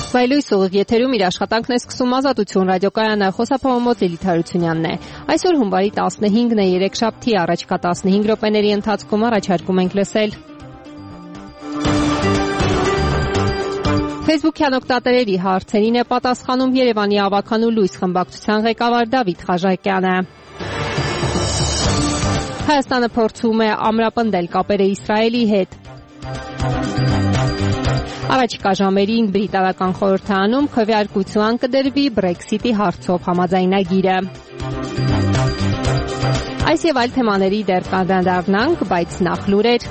Վայլույս ուղիղ եթերում իր աշխատանքն է սկսում Ազատություն ռադիոկայանը, խոսափողոմոց Լիլիթ Հարությունյանն է։ Այսօր հունվարի 15-ն է, երեքշաբթի, առաջիկա 15 րոպեների ընթացքում առաջարկում ենք լսել Facebook-յան օգտատերերի հարցերին է պատասխանում Երևանի ավականու լույս խմբակցության ղեկավար Դավիթ Խաժակյանը։ Հայաստանը փորձում է ամրապնդել կապերը Իսրայելի հետ։ Առաջիկա ժամերին բրիտանական խորհրդարանում քվեարկության կդրվի Brexit-ի հարցով համաձայնագիրը։ Այս եւ այլ թեմաների դեռ կանդրադառնանք, բայց նախ լուրեր։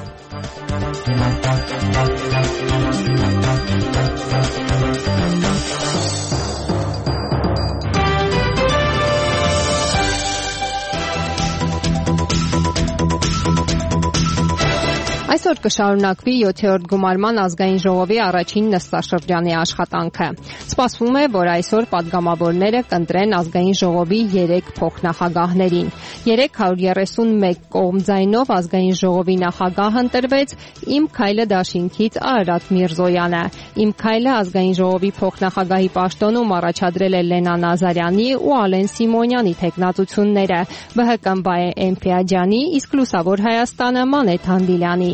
Այսօր կշարունակվի 7-րդ գումարման ազգային ժողովի առաջին նստաշրջանի աշխատանքը։ Սպասվում է, որ այսօր падգամավորները կընտրեն ազգային ժողովի 3 փոխնախագահներին։ 331 կողմ ձայնով ազգային ժողովի նախագահ ընտրվեց Իմ Քայլը դաշինքից Արարատ Միրզոյանը։ Իմ Քայլը ազգային ժողովի փոխնախագահի պաշտոնում առաջադրել է Լենա Նազարյանի ու Ալեն Սիմոնյանի թեկնածությունները, ԲՀԿ-ն Բայե Էմփիաջյանի, իսկ Լուսավոր Հայաստանը Մանեթ Հանդիլյանի։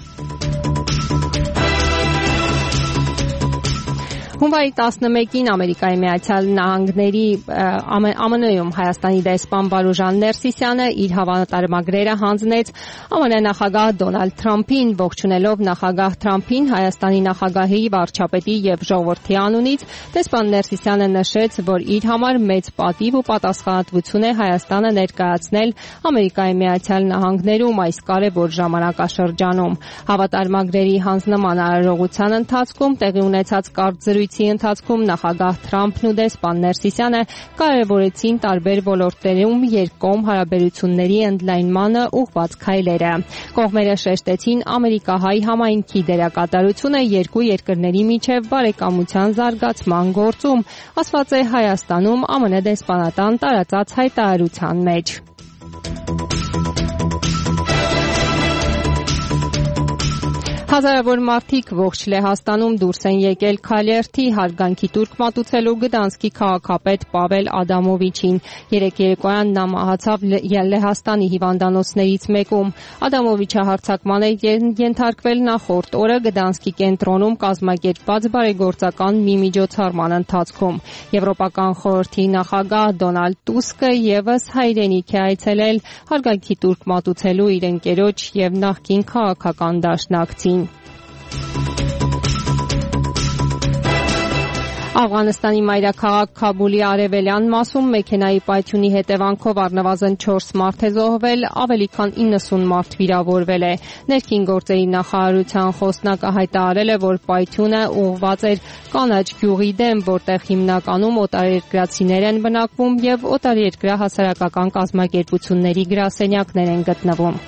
Հունվարի 11-ին Ամերիկայի Միացյալ Նահանգների ԱՄՆ-ում Հայաստանի դեսպան Վարուժան Ներսիսյանը իր հավատարմագրերը հանձնեց ԱՄՆ նախագահ Դոնալդ Թրամփին, ողջունելով նախագահ Թրամփին Հայաստանի նախագահի, վարչապետի եւ ժողովրդի անունից, դեսպան Ներսիսյանը նշեց, որ իր համար մեծ պատիվ ու պատասխանատվություն է Հայաստանը ներկայացնել Ամերիկայի Միացյալ Նահանգներում այս կարևոր ժամանակաշրջանում։ Հավատարմագրերի հանձնման արարողության ընթացքում տեղի ունեցած կարծրույթ ընթացքում նախագահ Թրամփն ու դեսպան Ներսիսյանը կարևորեցին տարբեր ոլորտներում երկկողմ հարաբերությունների ընդլայնմանը ուղղված քայլերը։ Կողմերը շեշտեցին ամերիկահայ համայնքի դերակատարությունը երկու երկրների միջև բարեկամության զարգացման գործում, ասված է Հայաստանում ԱՄՆ դեսպանատան տարածած հայտարարության մեջ։ Հազարավոր մարդիկ ողջ Լեհաստանում դուրս են եկել Քալերթի հարգանքի տուրք մատուցելու Գդանսկի քաղաքապետ Պավել Ադամովիչին։ Երեկ երեկոյան նա մահացավ Լեհաստանի հիվանդանոցներից մեկում։ Ադամովիչը հարձակման է ենթարկվել նախորդ օրը Գդանսկի կենտրոնում կազմակերպված բարեգործական մի միջոցառման ընթացքում։ Եվրոպական խորհրդի նախագահ Դոնալդ Տուսկը ևս հայրենիք է այցելել հարգանքի տուրք մատուցելու իր ընկերոջ եւ նախկին քաղաքական դաշնակցին։ Աֆղանստանի մայրաքաղաք Քաբուլի արևելյան մասում մեքենայի պայթյունի հետևանքով առնվազն 4 մարդ է զոհվել, ավելի քան 90 մարդ վիրավորվել է։ Ներքին գործերի նախարարության խոսնակը հայտարարել է, որ պայթյունը ուղղված էր Կանաչ գյուղի դեմ, որտեղ հիմնականում օտարերկրացիներ են բնակվում եւ օտարերկրյա հասարակական կազմակերպությունների գրասենյակներ են գտնվում։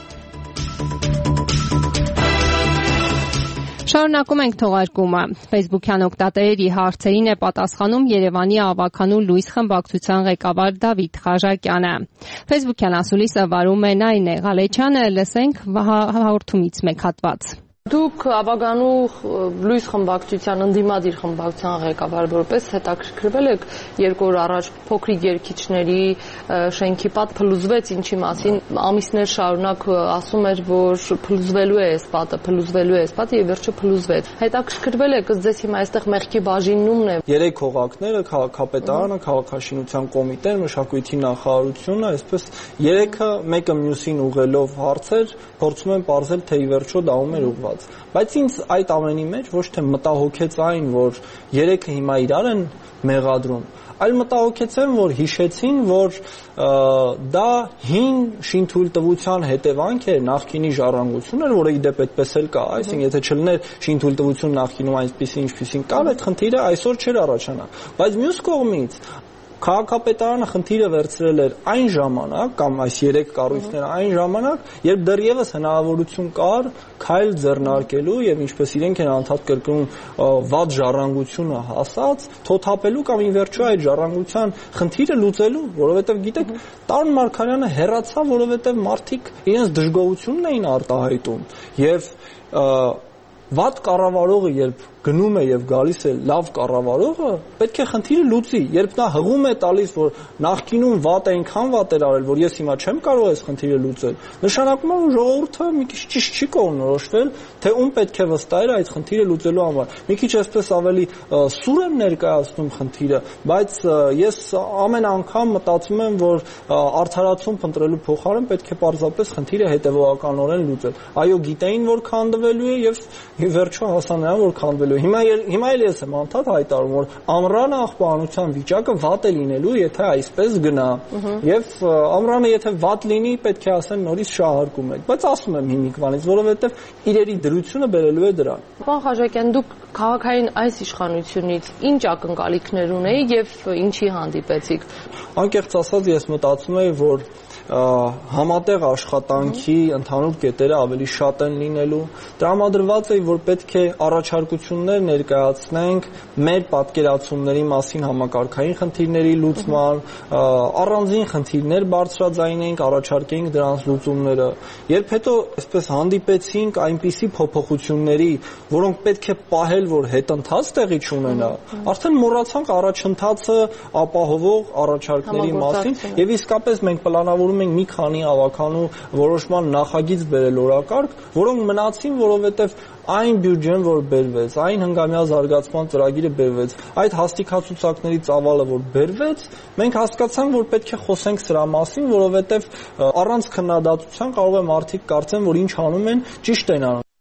Շարունակում ենք թողարկումը։ Facebook-յան օգտատերերի հարցերին է պատասխանում Երևանի ավականու լույս խմբակցության ղեկավար Դավիթ Խաժակյանը։ Facebook-յան ասուլիսը վարում է Նայնե Ղալեչյանը, լսենք հաղորդումից մեկ հատված։ Դուք ավականու լույս խմբակցության ընդդիմադիր խմբակցության ղեկավար որպես հետաքրքրվել եք 2 օր առաջ փոքրիկ երգիչների շենքի պատ փլուզվեց, ինչի մասին ամիսներ շարունակ ասում էր, որ փլուզվելու է այս պատը եւ վերջը փլուզվեց։ Հետաքրքրվել եք, ըստ ձեզ հիմա այստեղ մեղքի բաժինումն է։ 3 հողակները, քաղաքապետարանը, քաղաքաշինության կոմիտեն, մշակույթի նախարարությունը, այսպես 3-ը մեկը մյուսին ուղղելով հարցեր փորձում են ողջել, թե ի վերջո դա ում էր ուղղված։ Բայց ինձ այդ ամենի մեջ ոչ թե մտահոգեց այն, որ 3-ը հիմա իրար են մեղադրում, այլ մտահոգեց այն, որ հիշեցին, որ դա հին շինթույլտվության հետևանք է նախկինի ժառանգություն էր, որը իդեպ այդպես էլ կա, այսինքն եթե չլիներ շինթույլտվություն նախկինում այնպեսին, ինչպեսին կար, այդ խնդիրը այսօր չէր առաջանա։ Բայց մյուս կողմից քաղաքապետարանը խնդիրը վերցրել էր այն ժամանակ, կամ այս 3 կառույցները այն ժամանակ, երբ դեռևս հնարավորություն կար քայլ ձեռնարկելու եւ ինչպես իրենք են անդադ կրկնում վատ ժառանգությունը հասած, թոթափելու կամ ի վերջո այդ ժառանգության խնդիրը լուծելու, որովհետեւ գիտեք, Տարոն Մարգարյանը հեռացավ, որովհետեւ մարդիկ իրենց դժգոհությունն էին արտահայտում եւ վատ կառավարողը երբ գնում է եւ գալիս է լավ կառավարողը, պետք է խնդիրը լուծի։ Երբ նա հղում է տալիս, որ նախկինում վատ է, այնքան վատ էր արել, որ ես հիմա չեմ կարող այս խնդիրը լուծել, նշանակում է, որ ժողովուրդը մի քիչ ճիշտ չի կողմնորոշվել, թե ում պետք է վստահել այդ խնդիրը լուծելու համար։ Մի քիչ այսպես ավելի սուր եմ ներկայացնում խնդիրը, բայց ես ամեն անգամ մտածում եմ, որ արդարացում փնտրելու փոխարեն պետք է պարզապես խնդիրը հետևողականորեն լուծել։ Այո, գիտեին, որ քանդվելու է եւ վերջո հասան նրան, որ քանդվելու է։ Հիմա էլ ես եմ անդադ հայտարարում, որ ամռանը աղբանության վիճակը վատ է լինելու, եթե այսպես գնա։ Եվ ամռանը եթե վատ լինի, պետք է ասեն նորից շահարկում եք։ Բայց ասում եմ հիմիկվանից, որովհետեւ իրերի դրությունը բերելու է դրան։ Պարոն Խաչատյան, դուք քաղաքային այս իշխանությունից ինչ ակնկալիքներ ունեիք եւ ինչի հանդիպեցիք։ Անկեղծ ասած, ես մտածում եի, որ համատեղ աշխատանքի ընդհանուր կետերը ավելի շատ են լինելու։ Տրամադրված է, որ պետք է առաջարկություններ ներկայացնենք մեր պատկերացումների մասին համակարգային խնդիրների լուծման, առանձին խնդիրներ բարձրաձայնենք, առաջարկենք դրանց լուծումները։ Երբ հետո այսպես հանդիպեցինք այնպիսի փոփոխությունների, որոնք պետք է պահել, որ հետընթաց տեղի չունենա, արդեն մոռացանք առաջընթացը ապահովող առաջարկների մասին եւ իսկապես մենք պլանավորում ենք մի քանի ավականու որոշման նախագիծ բերել օրակարգ, որոնք մնացին, որովհետև այն բյուջեն, որ բերվեց, այն հնգամյա զարգացման ծրագիրը բերվեց, այդ հաստիքացուցակների ծավալը, որ բերվեց, մենք հասկացանք, որ պետք է խոսենք սրա մասին, որովհետև առանց քննադատության կարող է մարդիկ կարծեն, որ ինչ անում են, ճիշտ են անում։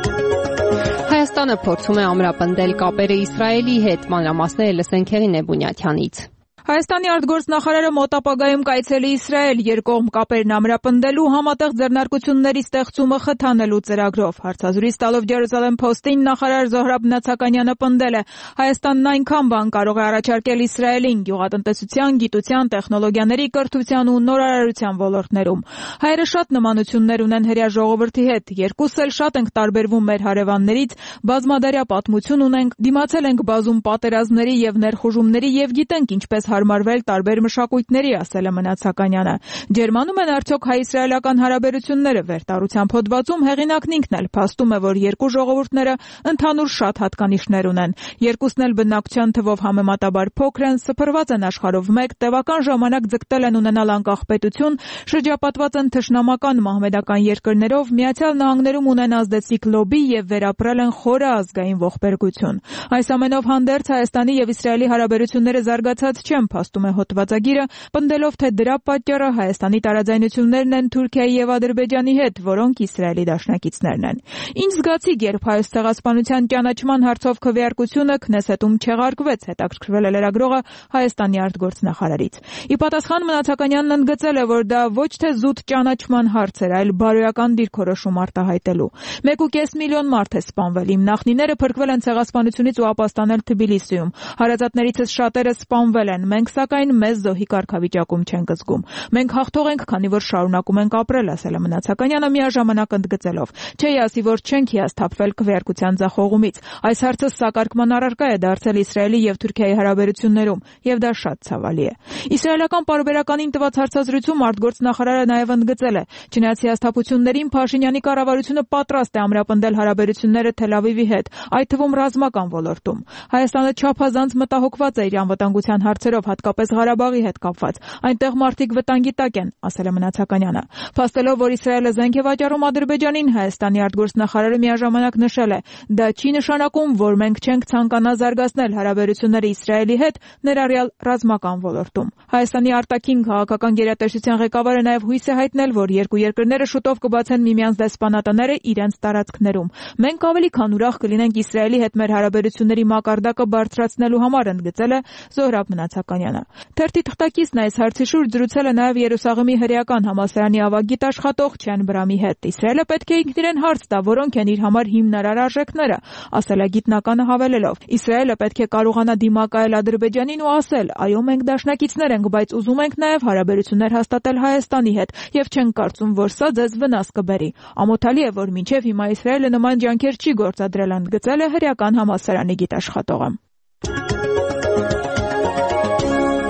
Հայաստանը փորձում է ամրապնդել կապերը Իսրայելի հետ, մանրամասները լսենք Հեղինե Բունյաթյանից։ Հայաստանի արտգործնախարարը մոտ ապագայում կայցելի Իսրայել երկկողմ կապերն ամրապնդելու համատեղ ձեռնարկությունների ստեղծումը խթանելու ծրագրով։ Հարցազրույց տալով Jerusalem Post-ին նախարար Զոհրաբ Նացականյանը պնդել է, Հայաստանն այնքան բան կարող է առաջարկել Իսրայելին գյուղատնտեսության, գիտության, տեխնոլոգիաների, կրթության ու նորարարության ոլորտներում։ Հայերը շատ նմանություններ ունեն հրեա ժողովրդի հետ, երկուսս էլ շատ ենք տարբերվում մեր հարևաններից, բազմադարյա պատմություն ունենք, դիմացել ենք բազում պատերազմների եւ ներխուժումների եւ գիտենք ինչպես հարմարվել տարբեր մշակույթների, ասել է Մնացականյանը։ Ջերմանում են արդյոք հայ-իսրայելական հարաբերությունները վերտարությամբ հոդվածում հեղինակն ինքն էլ փաստում է, որ երկու ժողովուրդները ընդհանուր շատ հատկանիշներ ունեն։ Երկուսն էլ բնակչության թվով համեմատաբար փոքր են, սփռված են աշխարհով մեկ, տևական ժամանակ ձգտել են ունենալ անկախ պետություն, շրջապատված են թշնամական մահմեդական երկրներով, Միացյալ Նահանգներում ունեն ազդեցիկ լոբի եւ վերապրել են խորը ազգային ողբերգություն։ Այս ամենով հանդերձ Հայաստանի եւ Իսրայելի հարաբերությունները զարգացած չեն, փաստում է հոդվածագիրը, պնդելով, թե դրա պատճառը Հայաստանի տարաձայնություններն են Թուրքիայի եւ Ադրբեջանի հետ, որոնք Իսրայելի դաշնակիցներն են։ Ինչ զգացիք, երբ Հայոց ցեղասպանության ճանաչման հարցով քվեարկությունը Քնեսետում չեղարկվեց, հետաքրքրվել է լրագրողը Հայաստանի արտգործնախարարից։ Ի պատասխան Մնացականյանն ընդգծել է, որ դա ոչ թե զուտ ճանաչման հարց էր, այլ բարոյական դիրքորոշում արտահայտելու։ 1.5 միլիոն մարդ է սպանվել, իմ նախնիները փրկվել են ցեղասպանությունից ու ապաստանել Թբիլիսիում։ Հարազատներիցս շատերը սպանվել են, մենք սակայն մեզ զոհի կարգավիճակում չենք զգում։ Մենք հաղթող ենք, քանի որ շարունակում ենք ապրել, ասել է Մնացականյանը միաժամանակ ընդգծելով. Չէի ասի, որ չենք հիասթափվել քվեարկության ձախողումից։ Այս հարցը սակարկման առարկա է դարձել Իսրայելի եւ Թուրքիայի հարաբերություններում, եւ դա շատ ցավալի է։ Իսրայելական պարբերականին տված հարցազրույցում արտգործնախարարը նաեւ ընդգծել է. չնայած հիասթափություններին Փաշինյանի կառավարությունը պատրաստ է ամրապնդել հարաբերությունները Թել Ավիվի հետ, այդ թվում ռազմական ոլորտում։ Հայաստանը չափազանց մտահոգված է իր անվտանգության հարցերով, հատկապես Ղարաբաղի հետ կապված։ Այնտեղ մարդիկ վտանգի տակ են, ասել է Մնացականյանը։ Փաստելով, որ Իսրայելը զենք է վաճառում Ադրբեջանին, Հայաստանի արտգործնախարարը միաժամանակ նշել է. դա չի նշանակում, որ մենք չենք ցանկանա զարգացնել հարաբերությունները Իսրայելի հետ, ներառյալ ռազմական ոլորտում։ Հայաստանի արտաքին քաղաքական գերատեսչության ղեկավարը նաև հույս է հայտնել, որ երկու երկրները շուտով կբացեն միմյանց դեսպանատները իրենց տարածքներում։ Մենք ավելի քան ուրախ կլինենք Իսրայելի հետ մեր հարաբերությունների մակարդակը բարձրացնելու համար, ընդգծել է Զոհրաբ Մնացականյանը։ Թերթի թղթակիցն այս հարցի շուրջ զրուցել է նաև Երուսաղեմի հրեական համալսարանի ավագիտ աշխատող Չեն Բրամի հետ։ Իսրայելը պետք է ինքնիրեն հարց տա, որոնք են իր համար հիմնարար արժեքները, ասել է գիտնականը հավելելով. Իսրայելը պետք է կարողանա դիմակայել Ադրբեջանին ու ասել. այո, մենք դաշնակիցներ ենք, բայց ուզում ենք նաև հարաբերություններ հաստատել Հայաստանի հետ եւ չենք կարծում, որ սա ձեզ վնաս կբերի։ Ամոթալի է, որ մինչեւ հիմա Իսրայելը նման ջանքեր չի գործադրել, ընդգծել է հրեական համալսարանի գիտաշխատողը։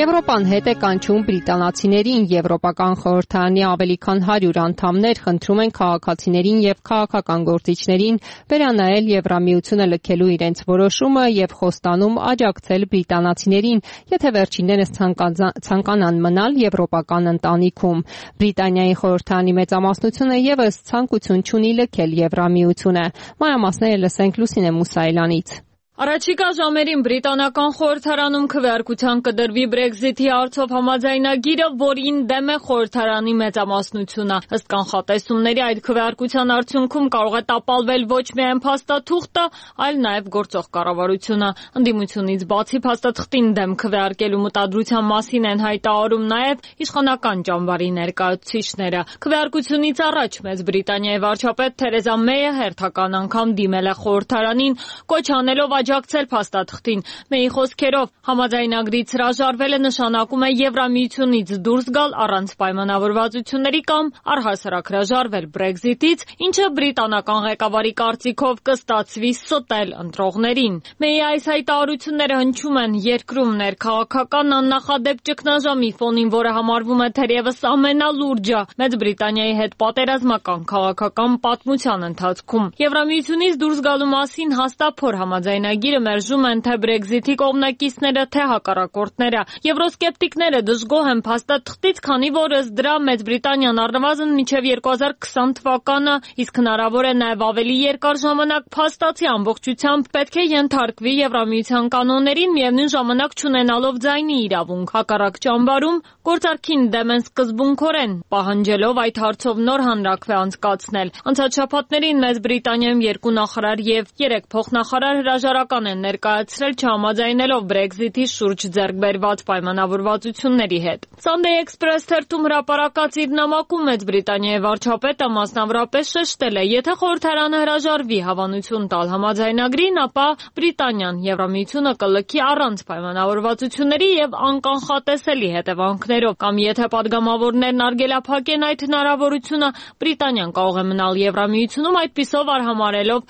Եվրոպան հետ է կանչում բրիտանացիներին։ Եվրոպական խորհրդարանի ավելի քան 100 անդամներ խնդրում են քաղաքացիներին եւ քաղաքական գործիչներին վերանայել Եվրամիությունը լքելու իրենց որոշումը եւ խոստանում աջակցել բրիտանացիներին, եթե վերջիններս ցանկանան մնալ եվրոպական ընտանիքում։ Բրիտանիայի խորհրդարանի մեծամասնությունը եւս ցանկություն չունի լքել Եվրամիությունը։ Մանրամասները լսենք Լուսինե Մուսայելյանից։ Առաջիկա ժամերին բրիտանական խորհրդարանում քվեարկության կդրվի Brexit-ի հարցով համաձայնագիրը, որին դեմ է խորհրդարանի մեծամասնությունը։ Ըստ կանխատեսումների այդ քվեարկության արդյունքում կարող է տապալվել ոչ միայն փաստաթուղթը, այլ նաև գործող կառավարությունը։ Ընդդիմությունից բացի փաստաթղթին դեմ քվեարկելու մտադրության մասին են հայտարարում նաև իշխանական ճամբարի ներկայացուցիչները։ Քվեարկությունից առաջ Մեծ Բրիտանիայի վարչապետ Թերեզա Մեյը հերթական անգամ դիմել է խորհրդարանին, կոչ անելով աջակցել փաստաթղթին։ Մեյի խոսքերով համաձայնագրից հրաժարվելը նշանակում է Եվրամիությունից դուրս գալ առանց պայմանավորվածությունների կամ առհասարակ հրաժարվել Brexit-ից, ինչը բրիտանական ղեկավարի կարծիքով կստացվի ստել ընտրողներին։ Մեյի այս հայտարարությունները հնչում են երկրում ներքաղաքական աննախադեպ ճգնաժամի ֆոնին, որը համարվում է թերևս ամենալուրջը Մեծ Բրիտանիայի հետ պատերազմական քաղաքական պատմության ընթացքում։ Եվրամիությունից դուրս գալու մասին հաստափոր համաձայնագիրը մերժում են թե Brexit-ի կողմնակիցները, թե հակառակորդները։ Եվրոսկեպտիկները դժգոհ են փաստաթղթից, քանի որ ըստ դրա Մեծ Բրիտանիան առնվազն մինչև 2020 թվականը, իսկ հնարավոր է նաև ավելի երկար ժամանակ փաստացի ամբողջությամբ պետք է ենթարկվի Եվրամիության կանոններին, միևնույն ժամանակ չունենալով ձայնի իրավունք։ Հակառակ ճամբարում գործարքին դեմ են սկզբունքորեն, պահանջելով այդ հարցով նոր հանրաքվե անցկացնել։ Անցած շաբաթներին Մեծ Բրիտանիայում 2 նախարար եւ 3 փոխնախարար հրաժարական են ներկայացրել չհամաձայնելով Brexit-ի շուրջ ձեռք բերված պայմանավորվածությունների հետ։ Sunday Express թերթում հրապարակած իր նամակում Մեծ Բրիտանիայի վարչապետը մասնավորապես շեշտել է, եթե խորհրդարանը հրաժարվի հավանություն տալ համաձայնագրին, ապա Բրիտանիան Եվրամիությունը կլքի առանց պայմանավորվածությունների եւ անկանխատեսելի հետևանքներով, կամ եթե падգամավորներն արգելափակեն այդ հնարավորությունը, Բրիտանիան կարող է մնալ Եվրամիությունում, այդպիսով արհամարելով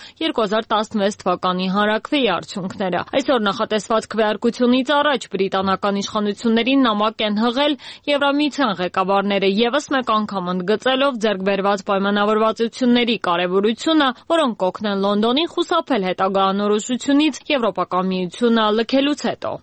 2016 թվականի հանրաքվեի արդյունքները։ Այսօր նախատեսված քվեարկությունից առաջ բրիտանական իշխանություններին նամակ են հղել Եվրամիության ղեկավարները, եւս մեկ անգամ ընդգծելով ձեռք բերված պայմանավորվածությունների կարեւորությունը, որոնք կօգնեն Լոնդոնին խուսափել հետագա անորոշությունից Եվրոպական միությունը լքելուց հետո։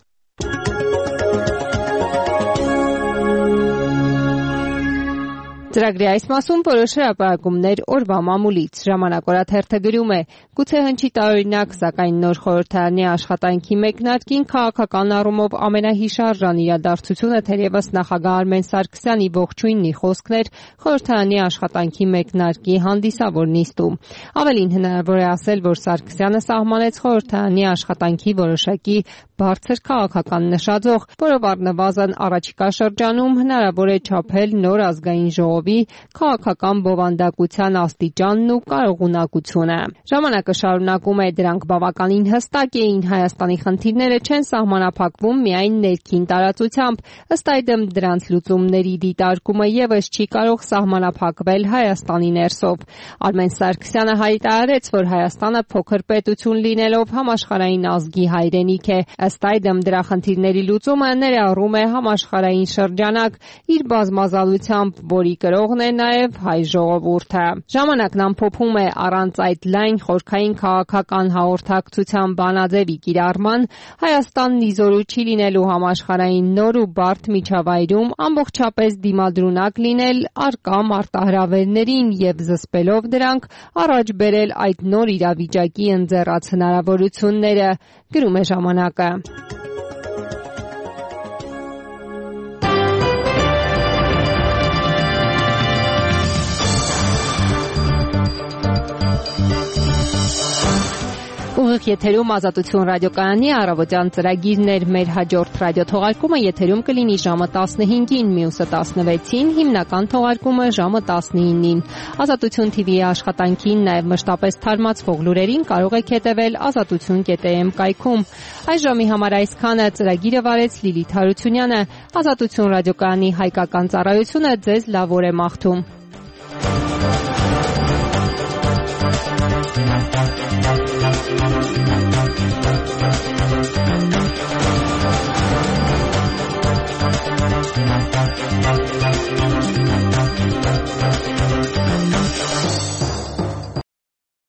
Ծրագրի այս մասում որոշ հրապարակումներ օրվա մամուլից։ Ժամանակ օրաթերթը գրում է. գուցե հնչի տարօրինակ, սակայն նոր խորհրդարանի աշխատանքի մեկնարկին քաղաքական առումով ամենահիշարժան իրադարձությունը թերևս նախագահ Արմեն Սարգսյանի ողջույնի խոսքն էր խորհրդարանի աշխատանքի մեկնարկի հանդիսավոր նիստում։ Ավելին հնարավոր է ասել, որ Սարգսյանը սահմանեց խորհրդարանի աշխատանքի որոշակի բարձր քաղաքական նշաձող, որով առնվազն առաջիկա շրջանում հնարավոր է չափել նոր ազգային ժողովի քաղաքական բովանդակության աստիճանն ու կարողունակությունը։ Ժամանակը շարունակում է, դրանք բավականին հստակ էին, Հայաստանի խնդիրները չեն սահմանափակվում միայն ներքին տարածությամբ, ըստ այդմ դրանց լուծումների դիտարկումը եւս չի կարող սահմանափակվել Հայաստանի ներսով։ Արմեն Սարգսյանը հայտարարեց, որ Հայաստանը փոքր պետություն լինելով համաշխարհային ազգի հայրենիք է։ Ըստ այդմ դրա խնդիրների լուծումը ներառում է համաշխարհային շրջանակ, իր բազմազանությամբ, որի կրողն է նաև հայ ժողովուրդը։ Ժամանակն ամփոփում է, առանց այդ լայն խորքային քաղաքական հաղորդակցության բանաձևի կիրառման, Հայաստանն իզորու չի լինելու համաշխարհային նոր ու բարդ միջավայրում ամբողջապես դիմադրունակ լինել առկա մարտահրավերներին եւ զսպելով դրանք առաջ բերել այդ նոր իրավիճակի ընձեռած հնարավորությունները, գրում է ժամանակը։ Ուղիղ եթերում Ազատություն ռադիոկայանի առավոտյան ծրագիրն էր։ Մեր հաջորդ ռադիոթողարկումը եթերում կլինի ժամը 15-ին, մյուսը 16-ին, հիմնական թողարկումը ժամը 19-ին։ Ազատություն TV-ի աշխատանքին, նաև մշտապես թարմացվող լուրերին կարող եք հետևել azatutun.am կայքում։ Այս ժամի համար այսքանը, ծրագիրը վարեց Լիլիթ Հարությունյանը։ Ազատություն ռադիոկայանի հայկական ծառայությունը ձեզ լավ օր է մաղթում։